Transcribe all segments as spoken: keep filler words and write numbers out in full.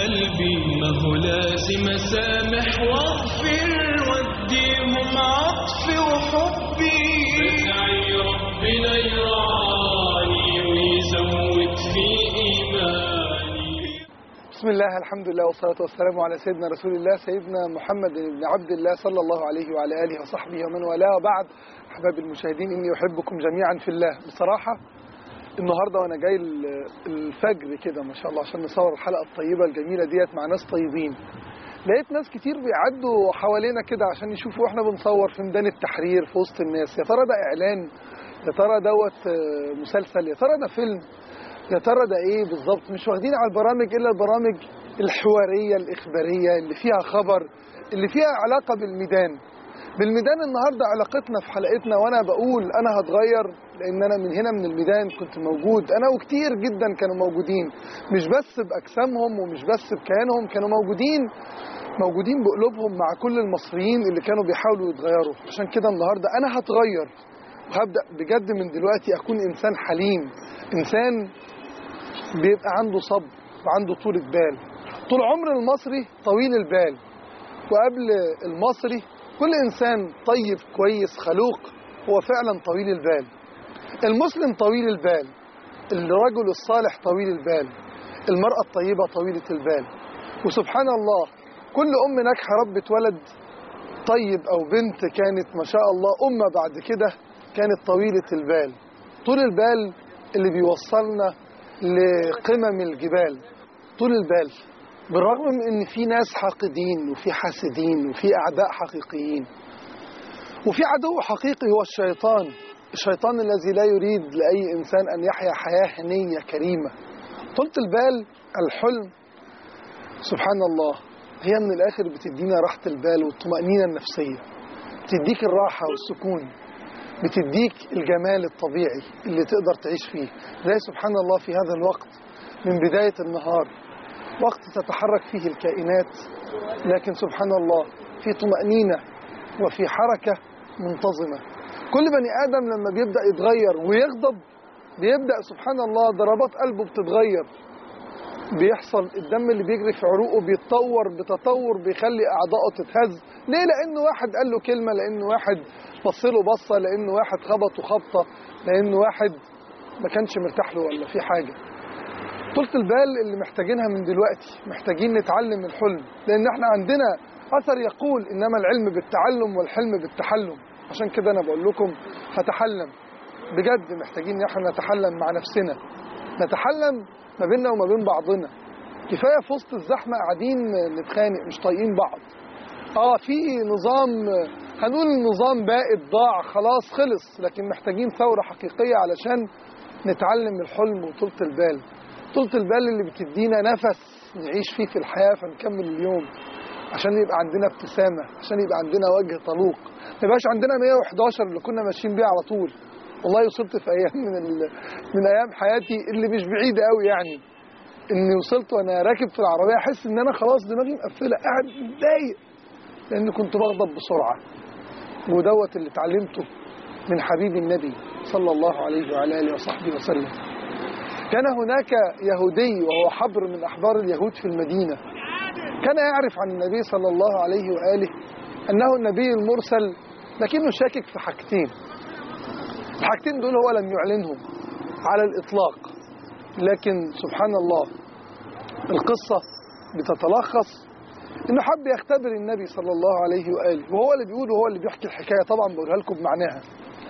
قلبي ما هو لازم أسامح واغفر واديهم عطفي وحبي، بدعي ربنا يرعاني ويزود في إيماني. بسم الله، الحمد لله والصلاة والسلام على سيدنا رسول الله سيدنا محمد بن عبد الله صلى الله عليه وعلى آله وصحبه ومن والاه، وبعد. أحباب المشاهدين، إني أحبكم جميعا في الله. بصراحة النهاردة وأنا جاي الفجر كده ما شاء الله عشان نصور الحلقة الطيبة الجميلة ديت مع ناس طيبين، لقيت ناس كتير بيعدوا حوالينا كده عشان يشوفوا احنا بنصور في ميدان التحرير في وسط الناس. يا ترى ده إعلان؟ يا ترى دوت مسلسل؟ يا ترى ده فيلم؟ يا ترى ده ايه بالظبط؟ مش واخدين على البرامج الا البرامج الحواريه الاخباريه اللي فيها خبر، اللي فيها علاقه بالميدان. بالميدان النهارده علاقتنا في حلقتنا، وانا بقول انا هتغير لان انا من هنا من الميدان كنت موجود، انا وكتير جدا كانوا موجودين، مش بس باجسامهم ومش بس بكيانهم، كانوا موجودين موجودين بقلوبهم مع كل المصريين اللي كانوا بيحاولوا يتغيروا. عشان كده النهارده انا هتغير وهبدا بجد من دلوقتي اكون انسان حليم، انسان بيبقى عنده صبر وعنده طولة بال. طول عمر المصري طويل البال، وقبل المصري كل إنسان طيب كويس خلوق هو فعلا طويل البال. المسلم طويل البال، الرجل الصالح طويل البال، المرأة الطيبة طويلة البال. وسبحان الله كل أم ناجحة ربت ولد طيب أو بنت كانت ما شاء الله أمة بعد كده كانت طويلة البال. طول البال اللي بيوصلنا لقمم الجبال، طول البال، بالرغم من ان في ناس حاقدين وفي حاسدين وفي اعداء حقيقيين، وفي عدو حقيقي هو الشيطان، الشيطان الذي لا يريد لاي انسان ان يحيا حياه هنيه كريمه. طولة البال، الحلم، سبحان الله، هي من الاخر بتدينا راحه البال والطمانينه النفسيه، بتديك الراحه والسكون، بتديك الجمال الطبيعي اللي تقدر تعيش فيه. زي سبحان الله في هذا الوقت من بداية النهار، وقت تتحرك فيه الكائنات، لكن سبحان الله في طمأنينة وفي حركة منتظمة. كل بني آدم لما بيبدأ يتغير ويغضب بيبدأ سبحان الله ضربات قلبه بتتغير، بيحصل الدم اللي بيجري في عروقه بيتطور بتطور بيخلي أعضائه تتهز. ليه؟ لأنه واحد قال له كلمة، لأنه واحد بصله بصة، لأنه واحد خبطه خبطة، لأنه واحد ما كانش مرتاح له ولا في حاجة. طولة البال اللي محتاجينها من دلوقتي، محتاجين نتعلم الحلم، لأن احنا عندنا أثر يقول إنما العلم بالتعلم والحلم بالتحلم. عشان كده أنا بقول لكم هتحلم بجد، محتاجين ان احنا نتحلم مع نفسنا، نتحلم ما بيننا وما بين بعضنا. كفاية في وسط الزحمة قاعدين نتخانق مش طايقين بعض. اه في نظام، هنقول النظام بائد ضاع خلاص خلص، لكن محتاجين ثورة حقيقية علشان نتعلم الحلم وطولة البال. طولة البال اللي بتدينا نفس نعيش فيه في الحياة فنكمل اليوم، عشان يبقى عندنا ابتسامة، عشان يبقى عندنا وجه طلوق، ما يبقاش عندنا مية وحداشر اللي كنا ماشيين بيه على طول. والله وصلت في ايام من من ايام حياتي اللي مش بعيدة قوي، يعني اني وصلت وانا راكب في العربية احس ان انا خلاص دماغي مقفلة قاعد متضايق لأني كنت بغضب بسرعة. ودوت اللي اتعلمته من حبيب النبي صلى الله عليه وعلى آله وصحبه وسلم. كان هناك يهودي وهو حبر من أحبار اليهود في المدينة، كان يعرف عن النبي صلى الله عليه وآله أنه النبي المرسل، لكنه شاكك في حاجتين. الحاجتين دول هو لم يعلنهم على الإطلاق، لكن سبحان الله القصة بتتلخص انه حب يختبر النبي صلى الله عليه واله، وهو اللي بيقول وهو اللي بيحكي الحكايه، طبعا بقولها لكم بمعناها.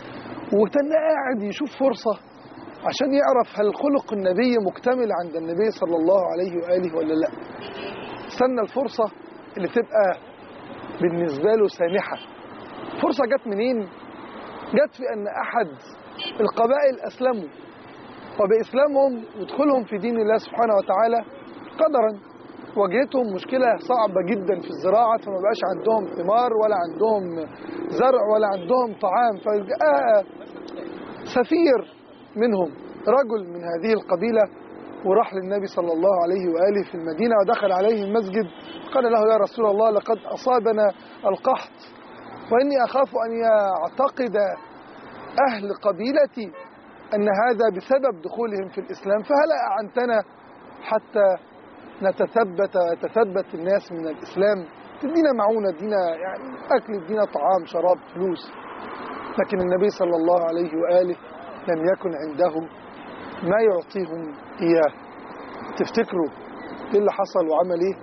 وكان قاعد يشوف فرصه عشان يعرف هل خلق النبي مكتمل عند النبي صلى الله عليه واله ولا لا. استنى الفرصه اللي تبقى بالنسبه له سانحه. فرصه جت منين؟ جت في ان احد القبائل اسلموا، وباسلامهم ودخولهم في دين الله سبحانه وتعالى قدرا واجهتهم مشكلة صعبة جدا في الزراعة، فما بقاش عندهم ثمار ولا عندهم زرع ولا عندهم طعام. فجاء سفير منهم رجل من هذه القبيلة وراح للنبي صلى الله عليه وآله في المدينة، ودخل عليه المسجد قال له يا رسول الله لقد أصابنا القحط وإني أخاف أن يعتقد أهل قبيلتي أن هذا بسبب دخولهم في الإسلام، فهل أعنتنا حتى نتثبت يتثبت الناس من الإسلام، تدينا معونة، تدينا يعني أكل، تدينا طعام، شراب، فلوس. لكن النبي صلى الله عليه وآله لم يكن عنده ما يعطيهم إياه. تفتكروا إيه اللي حصل وعمل إيه؟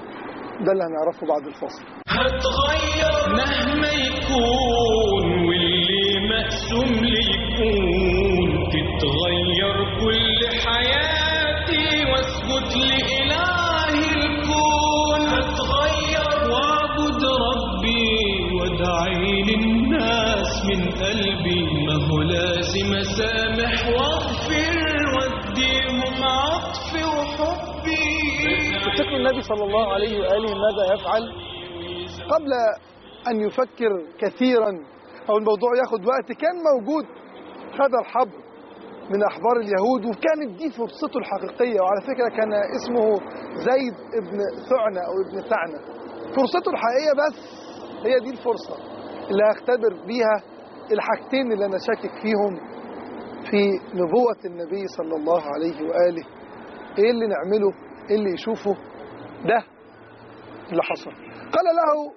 ده اللي هنعرفه بعد الفاصل. هتغير مهما يكون واللي مقسوم لي يكون، تتغير كل حياتي واسجد لإله الكون. هتغير واعبد ربي وادعي للناس من قلبي، ما هو لازم اسامح واغفر واديهم عطفي وحبي. تفتكروا النبي صلى الله عليه وآله ماذا يفعل؟ قبل أن يفكر كثيرا أو الموضوع ياخد وقت، كان موجود هذا الحبر من أحبار اليهود، وكانت دي فرصته الحقيقية. وعلى فكرة كان اسمه زيد ابن ثعنة أو ابن ثعنة. فرصته الحقيقية، بس هي دي الفرصة اللي هختبر بيها الحاجتين اللي أنا شاكك فيهم في نبوة النبي صلى الله عليه وآله. إيه اللي نعمله؟ إيه اللي يشوفه؟ ده اللي حصل. قال له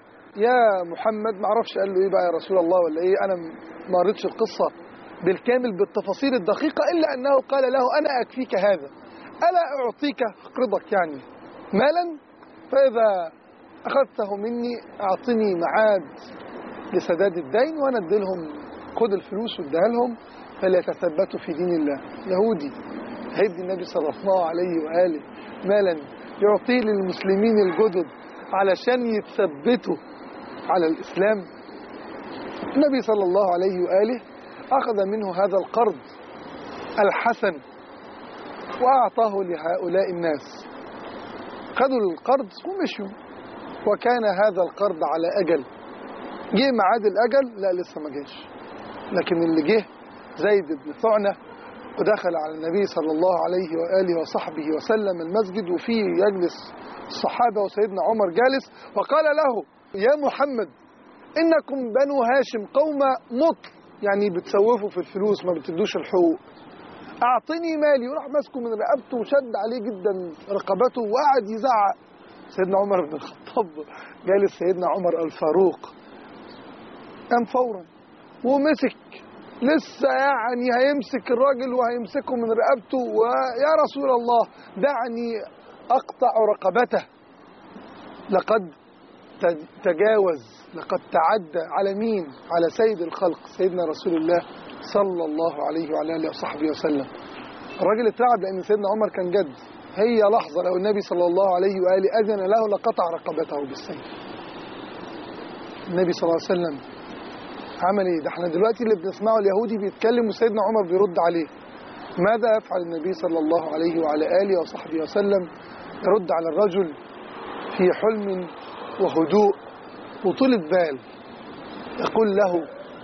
يا محمد، ما عرفش قال له ايه بقى يا رسول الله ولا ايه، انا ما قريتش القصه بالكامل بالتفاصيل الدقيقه، الا انه قال له انا اكفيك هذا، الا اعطيك اقرضك يعني مالا، فاذا اخذته مني اعطني ميعاد لسداد الدين وانا اديلهم، خد الفلوس واديها لهم فليتثبتوا في دين الله. يهودي هيدي النبي صلى الله عليه واله مالا يعطيه للمسلمين الجدد علشان يتثبتوا على الإسلام؟ النبي صلى الله عليه وآله أخذ منه هذا القرض الحسن وأعطاه لهؤلاء الناس. خذوا القرض ومشوا، وكان هذا القرض على أجل. جه ميعاد الأجل؟ لا لسه ما جاش. لكن اللي جه زيد بن ثعنة ودخل على النبي صلى الله عليه وآله وصحبه وسلم المسجد، وفيه يجلس الصحابة وسيدنا عمر جالس، وقال له يا محمد إنكم بنو هاشم قوم مطل، يعني بتسوفوا في الفلوس، ما بتدوش الحقوق، أعطني مالي. وراح ماسكه من رقبته وشد عليه جدا رقبته وقعد يزعق. سيدنا عمر بن الخطاب جالس سيدنا عمر الفاروق، قام فورا ومسك، لسه يعني هيمسك الراجل وهيمسكه من رقبته، ويا رسول الله دعني أقطع رقبته، لقد تجاوز، لقد تعدى على مين؟ على سيد الخلق سيدنا رسول الله صلى الله عليه وعلى آله وصحبه وسلم. الراجل اترعب لأن سيدنا عمر كان جد. هي لحظة لو النبي صلى الله عليه وآله أذن له لقطع رقبته بالسيف. النبي صلى الله عليه وسلم عمل ايه؟ ده احنا دلوقتي اللي بنسمعه اليهودي بيتكلم وسيدنا عمر بيرد عليه. ماذا يفعل النبي صلى الله عليه وعلى آله وصحبه وسلم؟ يرد على الرجل في حلم وهدوء وطولة بال، يقول له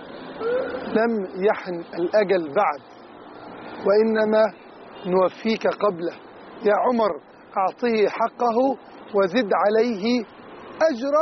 لم يحن الأجل بعد، وإنما نوفيك قبله. يا عمر أعطيه حقه وزد عليه أجر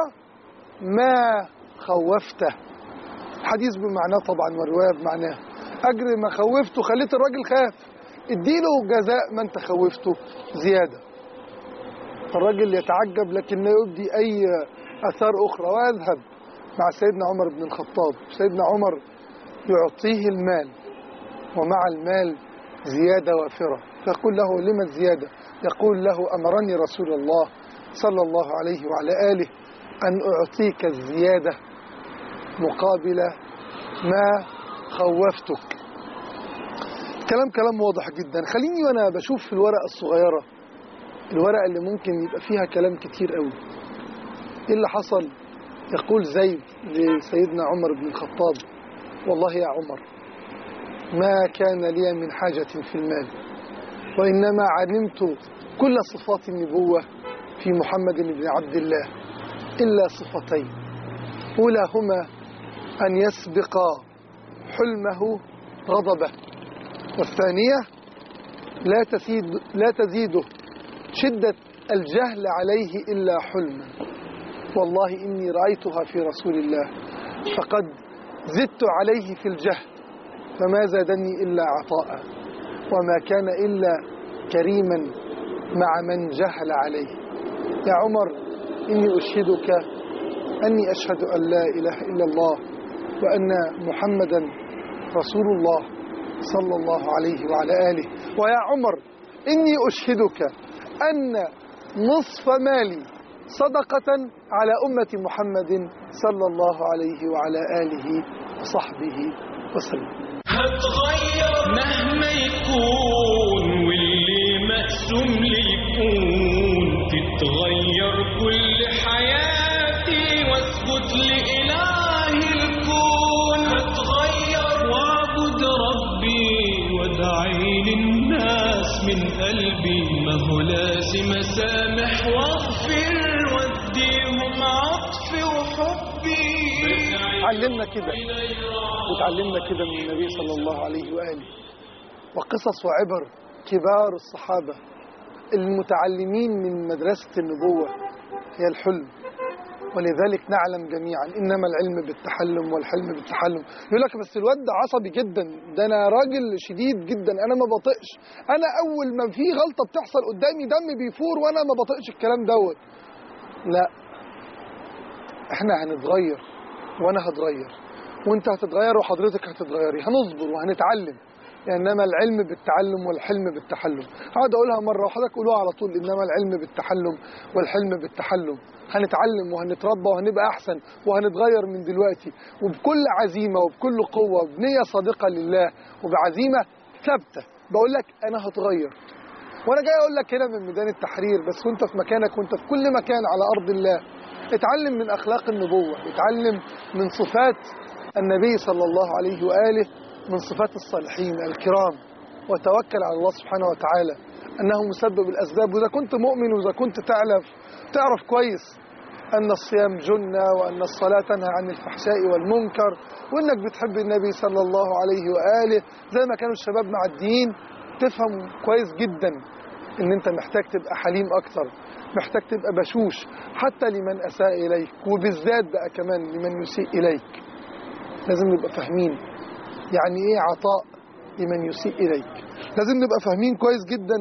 ما خوفته. الحديث بمعناه طبعا والرواية بمعناه، أجر ما خوفته، خليت الراجل خاف، اديله جزاء ما انت خوفته زيادة. الراجل يتعجب لكن لا يبدي أي أثار أخرى، ويذهب مع سيدنا عمر بن الخطاب. سيدنا عمر يعطيه المال ومع المال زيادة وافرة، فيقول له لما الزيادة؟ يقول له أمرني رسول الله صلى الله عليه وعلى آله أن أعطيك الزيادة مقابل ما خوفتك. كلام كلام واضح جدا. خليني وأنا بشوف في الورقة الصغيرة، الورقة اللي ممكن يبقى فيها كلام كتير قوي، إيه اللي حصل؟ يقول زيد لسيدنا عمر بن الخطاب والله يا عمر ما كان لي من حاجة في المال، وإنما علمت كل صفات النبوة في محمد بن عبد الله إلا صفتين، أولاهما أن يسبق حلمه غضبه، والثانية لا تزيد لا تزيده شدة الجهل عليه إلا حلما. والله إني رأيتها في رسول الله فقد زدت عليه في الجهل فما زادني إلا عطاء، وما كان إلا كريما مع من جهل عليه. يا عمر إني أشهدك أني أشهد أن لا إله إلا الله وأن محمدا رسول الله صلى الله عليه وعلى آله. ويا عمر إني أشهدك أن نصف مالي صدقة على أمة محمد صلى الله عليه وعلى آله وصحبه وسلم. هتغير مهما يكون واللي مقسوم لي يكون، تتغير كل حياتي واسجد لإله الكون. هتغير واعبد ربي وادعي للناس من قلبي، ما هو لازم اسامح واغفر واديهم عطفي وحبي. علمنا كده وتعلمنا كده من النبي صلى الله عليه وآله، وقصص وعبر كبار الصحابة المتعلمين من مدرسة النبوة هي الحلم. ولذلك نعلم جميعا إنما العلم بالتحلم والحلم بالتحلم. يقول لك بس الواد ده عصبي جدا، ده أنا راجل شديد جدا، أنا ما بطقش، أنا أول ما في غلطة بتحصل قدامي دمي بيفور وأنا ما بطقش الكلام دوت. لا، إحنا هنتغير وأنا هتغير وأنت هتتغير وحضرتك هتتغيري، هنصبر وهنتعلم. إنما العلم بالتعلم والحلم بالتحلم. هقعد أقولها مرة وحضرتك قولوها على طول، إنما العلم بالتحلم والحلم بالتحلم. هنتعلم وهنتربى وهنبقى أحسن وهنتغير من دلوقتي، وبكل عزيمة وبكل قوة وبنية صادقة لله وبعزيمة ثابتة. بقول لك أنا هتغير، وأنا جاي أقول لك هنا من ميدان التحرير، بس وأنت في مكانك وأنت في كل مكان على أرض الله، اتعلم من أخلاق النبوة، اتعلم من صفات النبي صلى الله عليه وآله، من صفات الصالحين الكرام، وتوكل على الله سبحانه وتعالى أنه مسبب الأسباب. وإذا كنت مؤمن وإذا كنت تعرف تعرف كويس أن الصيام جنة وأن الصلاة تنهى عن الفحشاء والمنكر وأنك بتحب النبي صلى الله عليه وآله زي ما كانوا الشباب معديين، تفهم كويس جدا أن أنت محتاج تبقى حليم أكتر، محتاج تبقى بشوش حتى لمن أساء إليك، وبالذات بقى كمان لمن يسيء إليك. لازم نبقى فاهمين يعني إيه عطاء لمن يسيء إليك. لازم نبقى فاهمين كويس جدا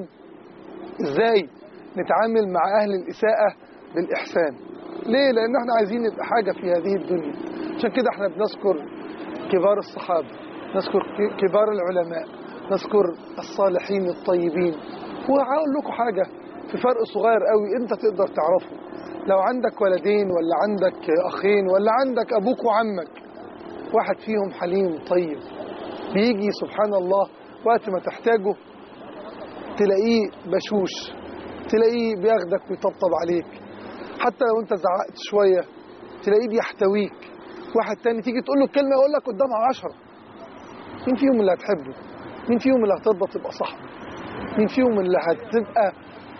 إزاي نتعامل مع أهل الإساءة بالإحسان. ليه؟ لأن احنا عايزين نبقى حاجة في هذه الدنيا. عشان كده احنا بنذكر كبار الصحابة، نذكر كبار العلماء، نذكر الصالحين الطيبين. وهقول لكم حاجة في فرق صغير قوي انت تقدر تعرفه. لو عندك ولدين ولا عندك أخين ولا عندك أبوك وعمك، واحد فيهم حليم طيب، بيجي سبحان الله وقت ما تحتاجه تلاقيه بشوش، تلاقيه بياخدك ويطبطب عليك، حتى لو انت زعقت شوية تلاقيه بيحتويك. واحد تاني تيجي تقول له كلمة يقول لك قدامها عشرة. مين فيهم اللي هتحبه؟ مين فيهم اللي هترضى تبقى صاحبه؟ مين فيهم اللي هتبقى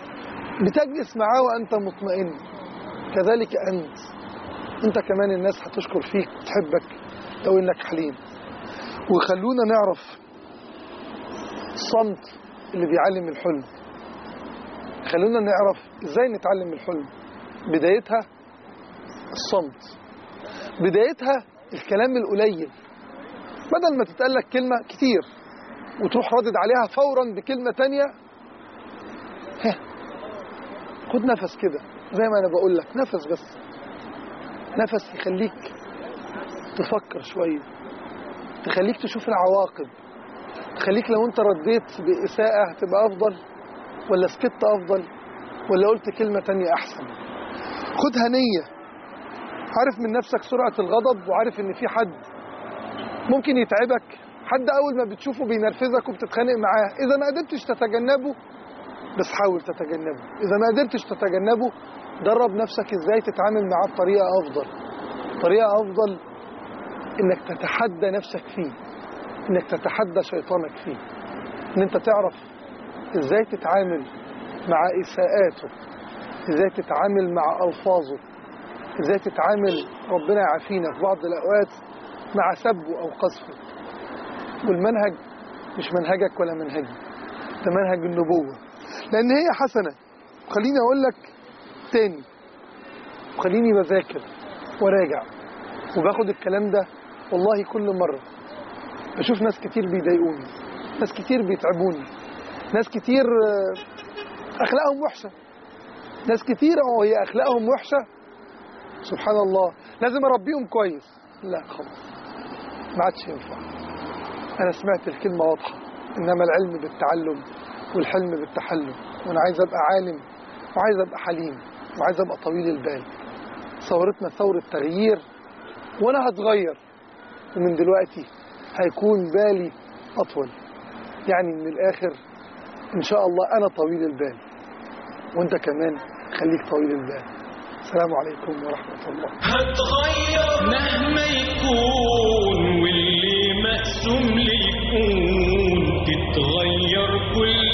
بتجلس معاه وأنت مطمئن؟ كذلك أنت أنت كمان الناس هتشكر فيك وتحبك لو إنك حليم. وخلونا نعرف الصمت اللي بيعلم الحلم. خلونا نعرف إزاي نتعلم الحلم. بدايتها الصمت، بدايتها الكلام القليل. بدل ما تتقال لك كلمة كتير وتروح ردد عليها فورا بكلمة تانية، ها خد نفس كده زي ما أنا بقول لك، نفس بس، نفس يخليك تفكر شوية، تخليك تشوف العواقب، تخليك لو انت رديت بإساءة هتبقى أفضل ولا سكت أفضل ولا قلت كلمة تانية أحسن. خدها نية، عارف من نفسك سرعة الغضب، وعارف ان في حد ممكن يتعبك، حد أول ما بتشوفه بينرفزك وبتتخانق معاه. إذا ما قدرتش تتجنبه بس حاول تتجنبه، إذا ما قدرتش تتجنبه درب نفسك إزاي تتعامل معاه بطريقة أفضل. طريقة أفضل إنك تتحدى نفسك فيه، إنك تتحدى شيطانك فيه، إن أنت تعرف إزاي تتعامل مع إساءاته، إزاي تتعامل مع ألفاظه، إزاي تتعامل ربنا يعافينا في بعض الأوقات مع سبه أو قذفه. والمنهج مش منهجك ولا منهجي، ده منهج النبوة، لأن هي حسنة. وخليني أقول لك تاني، وخليني بذاكر وراجع وباخد الكلام ده والله كل مرة. بشوف ناس كتير بيضايقوني، ناس كتير بيتعبوني، ناس كتير أخلاقهم وحشة، ناس كتيرة وهي أخلاقهم وحشة سبحان الله لازم أربيهم كويس. لا خلاص ما عادش ينفع. أنا سمعت الكلمة واضحة، إنما العلم بالتعلم والحلم بالتحلم، وأنا عايز أبقى عالم وعايز أبقى حليم وعايز أبقى طويل البال. ثورتنا ثورة تغيير، وأنا هتغير، ومن دلوقتي هيكون بالي أطول. يعني من الآخر إن شاء الله أنا طويل البال، وأنت كمان خليك طويل البال. السلام عليكم ورحمة الله. هتغير مهما يكون، واللي مقسوم لي يكون، تتغير كل